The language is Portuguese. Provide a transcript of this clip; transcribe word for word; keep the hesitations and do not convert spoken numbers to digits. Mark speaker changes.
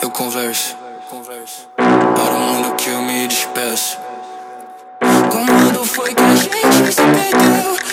Speaker 1: eu converso. Para o mundo que eu me despeço. Quando foi que a gente se perdeu?